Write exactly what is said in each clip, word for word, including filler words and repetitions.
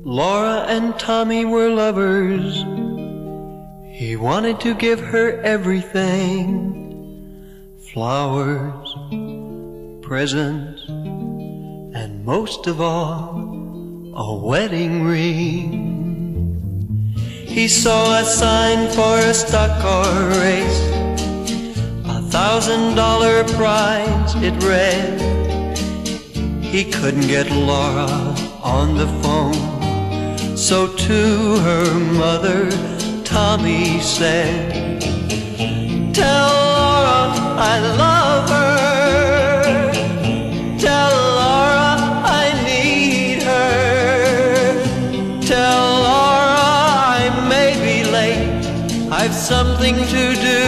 Laura and Tommy were lovers. He wanted to give her everything: flowers, presents, and most of all, a wedding ring. He saw a sign for a stock car race, a thousand dollar prize it read. He couldn't get Laura on the phone, so to her mother Tommy said, "Tell Laura I love her. Tell Laura I need her. Tell Laura I may be late. I've something to do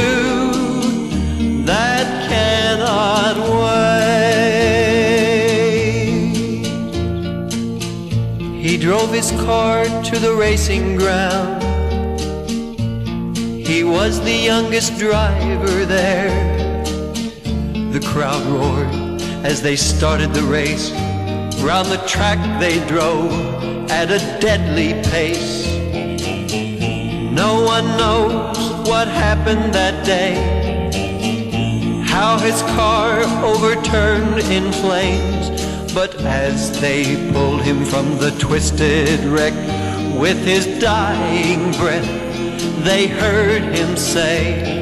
that cannot wait." He drove his car to the racing ground. He was the youngest driver there. The crowd roared as they started the race. Round the track they drove at a deadly pace. No one knows what happened that day, how his car overturned in flames. But as they pulled him from the twisted wreck, with his dying breath, they heard him say,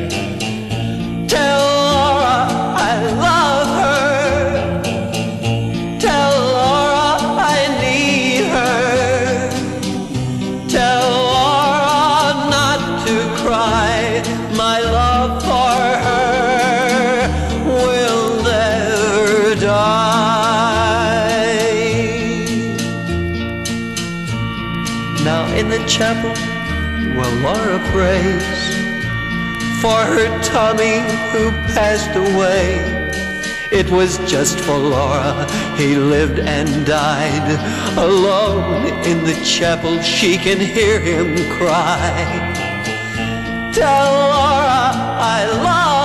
"Tell Laura I love her. Tell Laura I need her. Tell Laura not to cry. My love for her will never die." Now in the chapel, well, Laura prays for her Tommy who passed away. It was just for Laura he lived and died. Alone in the chapel she can hear him cry, "Tell Laura I love